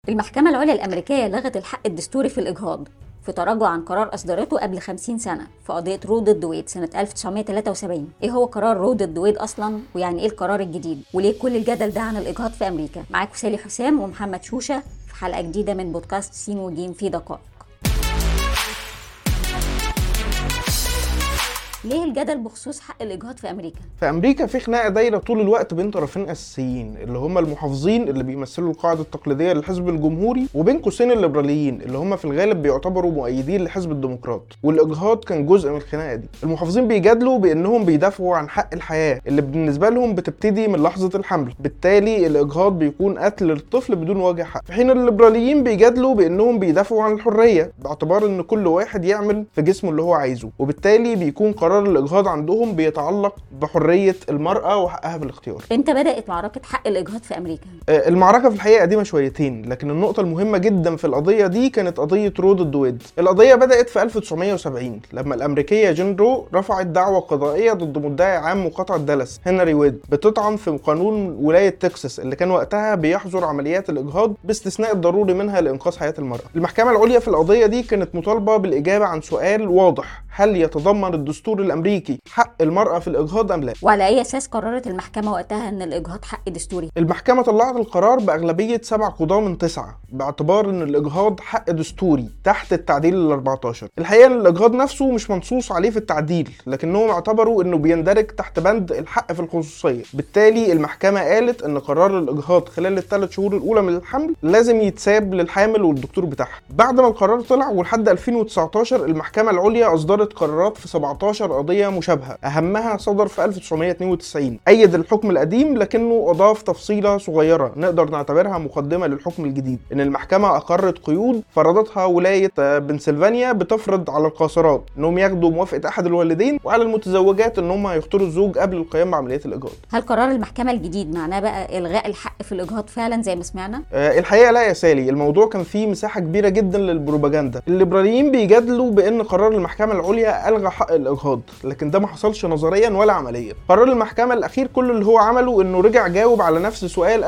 المحكمة العليا الأمريكية لغت الحق الدستوري في الإجهاض في تراجع عن قرار أصدرته قبل 50 سنة في قضية رو ضد ويد سنة 1973. إيه هو قرار رو ضد ويد أصلا؟ ويعني إيه القرار الجديد؟ وليه كل الجدل ده عن الإجهاض في أمريكا؟ معاكم سالي حسام ومحمد شوشة في حلقة جديدة من بودكاست سين وجيم في دقائق. ليه الجدل بخصوص حق الإجهاض في أمريكا؟ في أمريكا في خناقة دايرة طول الوقت بين طرفين أساسيين اللي هم المحافظين اللي بيمثلوا القاعدة التقليدية للحزب الجمهوري، وبين قوسين الليبراليين اللي هم في الغالب بيعتبروا مؤيدين لحزب الديمقراط. والإجهاض كان جزء من الخناقة دي. المحافظين بيجادلوا بأنهم بيدافعوا عن حق الحياة اللي بالنسبة لهم بتبتدي من لحظة الحمل، بالتالي الإجهاض بيكون قتل للطفل بدون وجه حق. في حين الليبراليين بيجادلوا بأنهم بيدافعوا عن الحرية باعتبار أن كل واحد يعمل في جسمه اللي هو عايزه، وبالتالي بيكون قرار الإجهاض عندهم بيتعلق بحرية المرأة وحقها بالاختيار. امتى بدأت معركة حق الإجهاض في أمريكا؟ المعركة في الحقيقة قديمة شويتين، لكن النقطة المهمة جدا في القضية دي كانت قضية رو ضد ويد. القضية بدأت في 1970 لما الأمريكية جين رو رفعت دعوة قضائية ضد مدعي عام مقاطعة دالاس هنري ويد بتطعن في قانون ولاية تكساس اللي كان وقتها بيحظر عمليات الإجهاض باستثناء الضروري منها لإنقاذ حياة المرأة. المحكمة العليا في القضية دي كانت مطالبة بالإجابة عن سؤال واضح: هل يتضمن الدستور الأمريكي حق المرأة في الإجهاض أم لا؟ وعلى أي أساس قررت المحكمة وقتها أن الإجهاض حق دستوري؟ المحكمة طلعت القرار بأغلبية 7 قضاة من 9 باعتبار أن الإجهاض حق دستوري تحت التعديل 14. الحقيقة أن الإجهاض نفسه مش منصوص عليه في التعديل، لكنهم اعتبروا أنه بيندرج تحت بند الحق في الخصوصية. بالتالي المحكمة قالت أن قرار الإجهاض خلال ال3 شهور الأولى من الحمل لازم يتساب للحامل والدكتور بتاعها. بعد ما القرار طلع ولحد 2019 المحكمة العليا أصدرت قرارات في 17 قضية مشابهة، أهمها صدر في 1992 أيد الحكم القديم لكنه أضاف تفصيلة صغيرة نقدر نعتبرها مقدمة للحكم الجديد، إن المحكمة أقرت قيود فرضتها ولاية بنسلفانيا بتفرض على القاصرات إنهم ياخدوا موافقة أحد الوالدين، وعلى المتزوجات إنهم هيختاروا الزوج قبل القيام بعملية الإجهاض. هل قرار المحكمة الجديد معناه بقى إلغاء الحق في الإجهاض فعلا زي ما سمعنا؟ الحقيقة لا يا سالي، الموضوع كان فيه مساحة كبيرة جدا للبروباجندا. الليبراليين بيجادلوا بأن قرار المحكمة العليا ألغى حق الإجهاض، لكن ده ما حصلش نظريا ولا عمليا. قرار المحكمة الأخير كل اللي هو عمله إنه رجع جاوب على نفس سؤال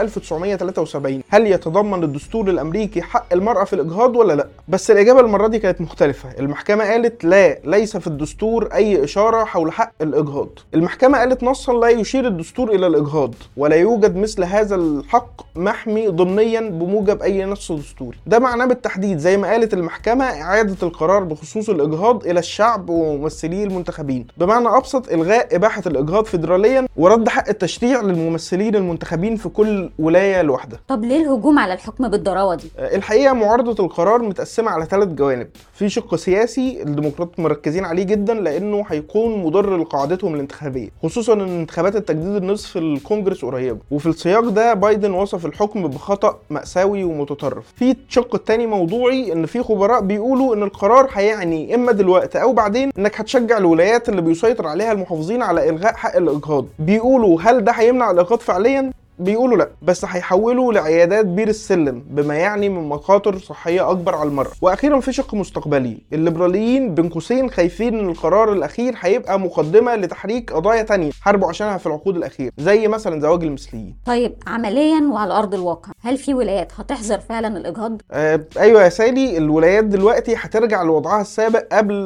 1973: هل يتضمن الدستور الأمريكي حق المرأة في الإجهاض ولا لا؟ بس الإجابة المرة دي كانت مختلفة. المحكمة قالت لا، ليس في الدستور أي إشارة حول حق الإجهاض. المحكمة قالت نصا: لا يشير الدستور إلى الإجهاض، ولا يوجد مثل هذا الحق محمي ضمنيا بموجب أي نص دستوري. ده معناه بالتحديد زي ما قالت المحكمة إعادة القرار بخصوص الإجهاض إلى الشعب وممثليه المنتخبين، بمعنى أبسط إلغاء إباحة الإجهاض فيدراليا ورد حق التشريع للممثلين المنتخبين في كل ولاية لوحدها. طب ليه الهجوم على الحكم بالضراوة دي؟ الحقيقة معارضة القرار متقسمة على 3 جوانب. في شق سياسي الديمقراط مركزين عليه جدا لأنه هيكون مضر لقاعدتهم الانتخابية، خصوصا ان انتخابات التجديد النصف في الكونجرس قريبة، وفي السياق ده بايدن وصف الحكم بخطأ مأساوي ومتطرف. في الشق الثاني موضوعي، ان في خبراء بيقولوا ان القرار هيعني اما دلوقتي او بعدين انك هتشجع الولايات اللي بيسيطر عليها المحافظين على إلغاء حق الإجهاض. بيقولوا هل ده هيمنع الإجهاض فعليا؟ بيقولوا لا، بس هيحولوا لعيادات بير السلم بما يعني من مخاطر صحية أكبر على المرأة. وأخيرا في شق مستقبلي، الليبراليين بين قوسين خايفين إن القرار الأخير هيبقى مقدمة لتحريك قضايا تانية حاربوا عشانها في العقود الأخيرة، زي مثلا زواج المثليين. طيب عمليا وعلى أرض الواقع، هل في ولايات هتحظر فعلا الإجهاض؟ أيوة يا سالي، الولايات دلوقتي هترجع لوضعها السابق قبل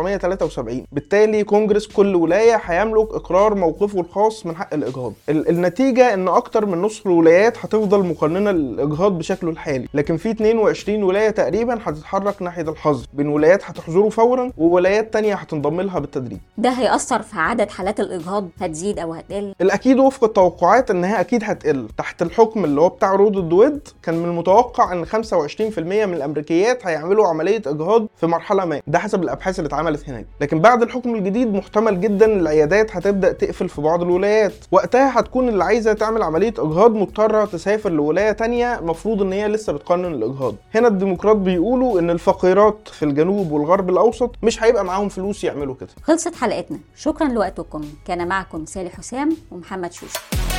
1973. بالتالي كونجرس كل ولاية هيملك إقرار موقفه الخاص من حق الإجهاض. النتيجة إن أكتر من نصف الولايات هتفضل مقننة للإجهاض بشكله الحالي، لكن في 22 ولاية تقريبا هتتحرك ناحية الحظر، بين ولايات هتحظره فورا وولايات تانية هتنضم لها بالتدريج. ده هيأثر في عدد حالات الإجهاض، هتزيد أو هتقل؟ الأكيد وفق التوقعات إنها أكيد هتقل. تحت الحكم اللي هو بتاع رو ضد ويد كان من المتوقع إن 25% من الأمريكيات هيعملوا عملية إجهاض في مرحلة ما، ده حسب الأبحاث اللي اتعملت هناك. لكن بعد الحكم الجديد محتمل جدا العيادات هتبدأ تقفل في بعض الولايات، وقتها هتكون اللي عايزة تعمل عملية إجهاض مضطرة تسافر لولاية تانية مفروض ان هي لسه بتقنن الإجهاض. هنا الديمقراط بيقولوا ان الفقيرات في الجنوب والغرب الأوسط مش هيبقى معاهم فلوس يعملوا كده. خلصت حلقتنا، شكرا لوقتكم. كان معكم سالي حسام ومحمد شوشة.